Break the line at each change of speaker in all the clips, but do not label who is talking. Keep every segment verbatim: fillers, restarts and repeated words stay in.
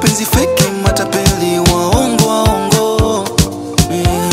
mapenzi feki, matapeli, waongo waongo, yeah.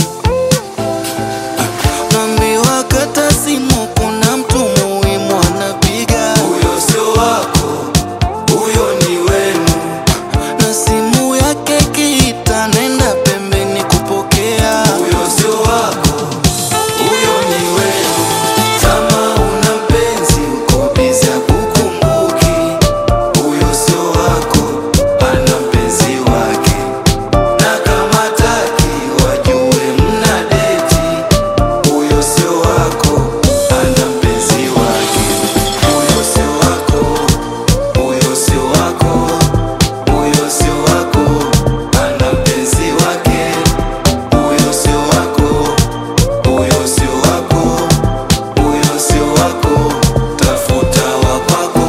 Naambiwa kata simu, kuna mtu muhimu anapiga. Huyo sio wako, huyo ni wenu. Na simu yake kiita, nenda pembeni kupokea. Huyo sio wako, huyo ni wenu. Kama una mpenzi uko busy hakukumbuki. Huyo sio wako, ana mpenzi wake. Na kama hataki wajue mna deti. Huyo sio wako, ana mpenzi wake. Huyo sio wako, huyo sio wako, huyo sio wako, ana mpenzi wake. Huyo sio wako, huyo sio wako, huyo sio wako, tafuta wa kwako.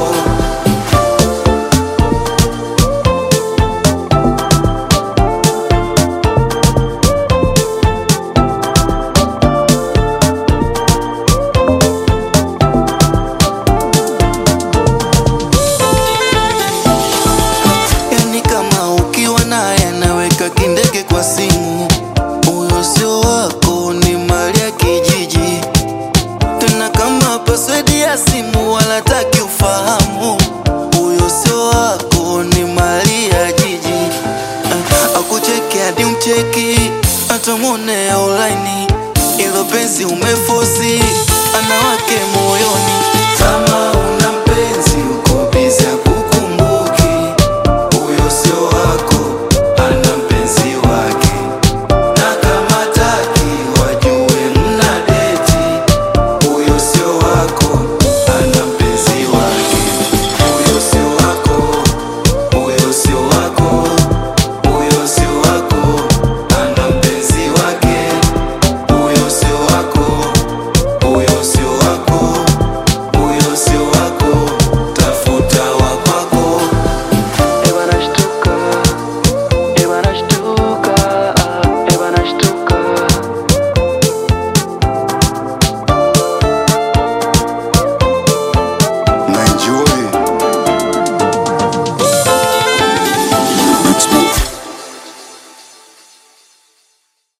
Yani kama ukiwa naye anaweka kindege kwa simu.